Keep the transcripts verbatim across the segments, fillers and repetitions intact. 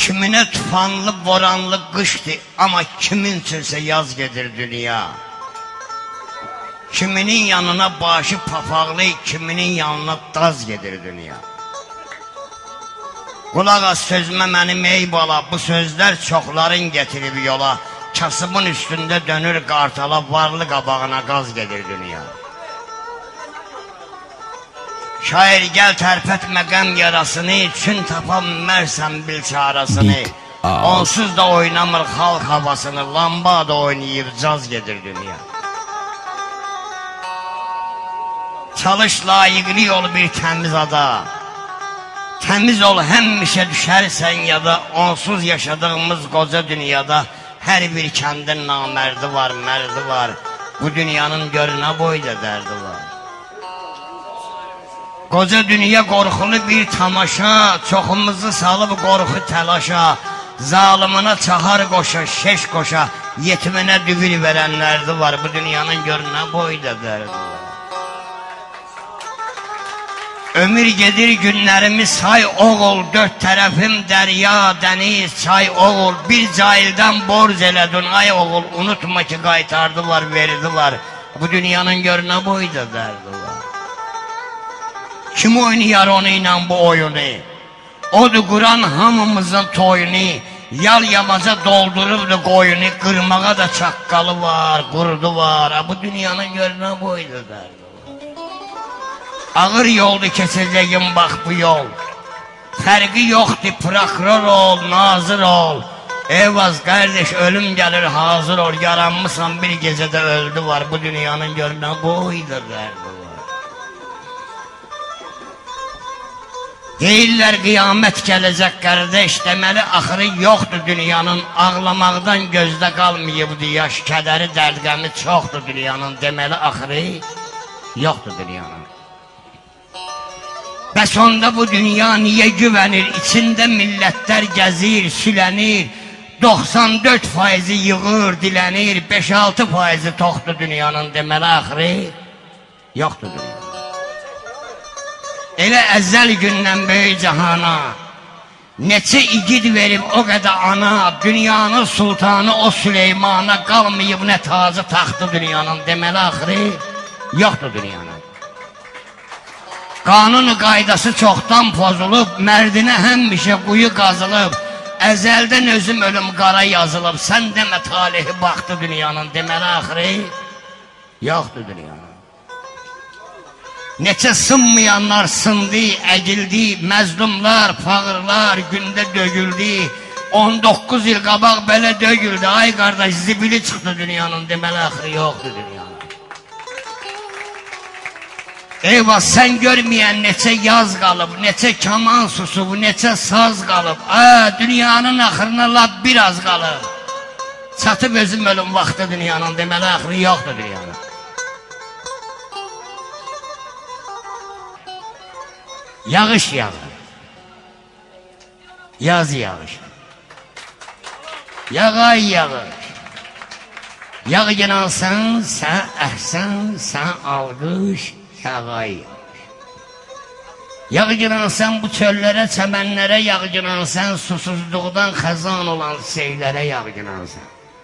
Kimine tufanlı, boranlı qışdı, ama kimin üçünsə yaz gedir dünya. Kiminin yanına başı papaqlı, kiminin yanına daz gedir dünya. Qulaq as sözümə mənim ey bala, bu sözlər çoxların getirib yola. Kasımın üstündə dönür qartala, varlı qabağına qaz gedir dünya. Şair gəl tərpətmə qəm yarasını, çün tapan mərsən bil çarasını. Onsuz da oynamır xalq havasını, lamba da oynayıb caz gedir dünya. Çalış layiqli ol bir təmiz ada, təmiz ol həmişə düşərsən yada. Onsuz yaşadığımız qoca dünyada hər bir kəndin namərdi var, mərdi var. Bu dünyanın görünə boyda dərdi var. Qoca dünya qorxulu bir tamaşa, çoxumuzu salıb qorxu təlaşa. Zalimına çahar qoşa, şeş qoşa, yetiminə düvül verənlərdi var. Bu dünyanın görünə boyda dərdi var. Ömür gedir günlərimi say oğul, dörd tərəfim dərya, dəniz, çay oğul. Bir cahildən borc elədin ay oğul, unutma ki qaytardılar, verdiler. Bu dünyanın görünə boyda dərdi var. Kim oynayar onu ilə bu oyunu? Odur Quran hamımızın toyunu. Yal yamaca doldurubdu qoyunu, qırmağa da çaqqalı var, qurdu var. Bu dünyanın görünə boyda dərdi. Ağır yoldu keçəcəyim bax bu yol. Fərqi yoxdur, prokuror ol, nazır ol. Eyvaz qardeş, ölüm gəlir, hazır ol. Yaranmışsan bir gecədə öldü var. Bu dünyanın görünə boyda dərdi var. Deyirlər qiyamət gələcək qardeş, deməli axırı yoxdur dünyanın. Ağlamaqdan gözdə qalmayıbdı yaş, kədəri dərdqəmi çoxdur dünyanın. Deməli axırı yoxdur dünyanın. Bəs onda bu dünya niyə güvənir? İçində millətlər gəzir, sülənir. doxsan dörd faizi yığır, dilənir. beş altı faizi toxdur dünyanın. Deməli axırı yoxdur dünyanın. Elə əzəl gündən böyük cahana, neçə igid verib o qədər ana. Dünyanın sultanı o Süleymana, qalmayıb nə tacı taxtı dünyanın. Deməli axırı yoxdur dünyanın. Qanun qaydası çoxdan pozulub, mərdinə həmişə quyu qazılıb. Əzəldən özüm ölüm qara yazılıb. Sən demə talihi baxdı dünyanın. Deməli axırı yoxdur dünyanın. Neçə sınmayanlar sındı, əkildi. Məzlumlar, fağırlar gündə dögüldü. on doqquz il qabaq belə dögüldü. Ay qardaş, zibili çıxdı dünyanın. Deməli axırı yoxdur dünyanın. Eyvah, sən görməyən neçə yaz qalıb, neçə kaman susub, neçə saz qalıb. Aa, dünyanın axırına lap biraz qalıb. Çatıb özüm ölüm vaxtı dünyanın. Deməli axırı yoxdur dünyanın. Yağış yağır. Yaz yağış. Yağay yağır. Yağınansan, sən əhsən, sən alqış. Yağay yağış. Yağınansan bu çöllərə, çəmənlərə yağınansan. Susuzluqdan xəzan olan şeylərə yağınansan.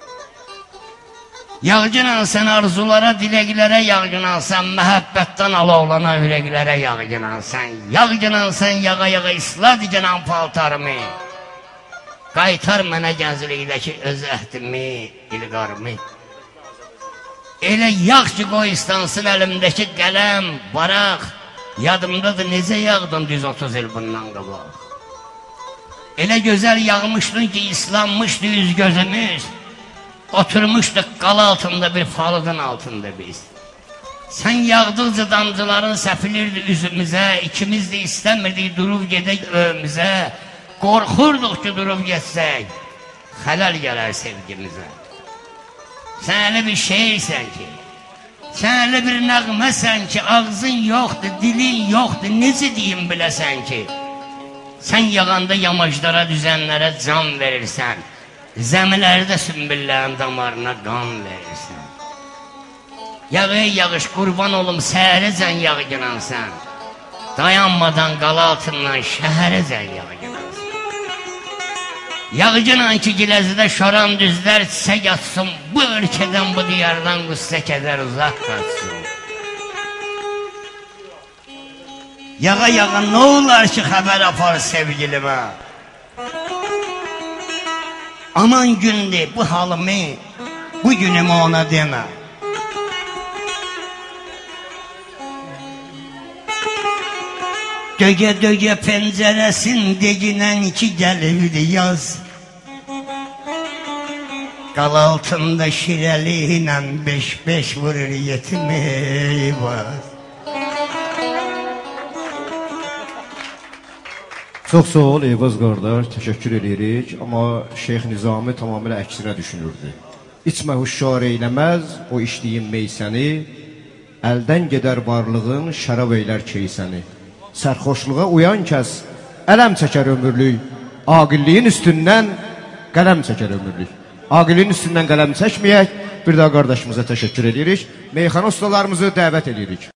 Yağınansan arzulara, diləklərə yağınansan. Məhəbbətdən alovlana ürəklərə yağınansan. Yağınansan yağa yağa islah digənən paltarımı. Qaytar mənə gənclikdəki öz əhdimi, ilqarımı. Elə yağ ki qoy istansın əlimdəki qələm, baraq. Yadımdadır necə yağdın düz otuz il bundan qabaq. Elə gözəl yağmışdın ki islanmışdı üz gözümüz. Oturmuşduq qal altında bir falıdın altında biz. Sən yağdıqca damcıların səpilirdi üzümüzə. İkimiz də istəmirdik durub gedək övümüzə. Qorxurduq ki durub geçsək, xələl gələr sevgimizə. Sən elə bir şeysən ki, sən elə bir nəğməsən ki, ağzın yoxdur, dilin yoxdur, necə deyim biləsən ki. Sən yağanda yamaclara, düzənlərə can verirsən, zəmilərdə sümbüllərin damarına qan verirsən. Yağıya yağış qurban olum, səhərəcən yağınansan, dayanmadan qala altından şəhərəcən yağınansan. Yağcının ki giləzidə şoran düzlər çiçək atsın, bu ölkədən, bu diyardan qüssə kədər uzaq qaçsın. Yağa yağa nə olar ki xəbər apar sevgilimə? Aman gündür bu halımı, bu günümü ona demə. Döge döge penceresin deginen ki gelirdi yaz. Qal altında şirəliyle beş beş vurur yetim eyvaz. Çox sağ ol Eyvaz qardaş, təşəkkür edirik. Amma Şeyx Nizami tamamilə əksinə düşünürdü. İçmə huşşar eyləməz, o içdiyin meysəni, əldən gedər varlığın, şərab eylər keysəni. Sərxoşluğa uyan kəs, ələm çəkər ömürlük, aqilliyin üstündən qələm çəkər ömürlük. Aqilliyin üstündən qələm çəkməyək, bir daha qardaşımıza təşəkkür edirik. Meyxana ustalarımızı dəvət edirik.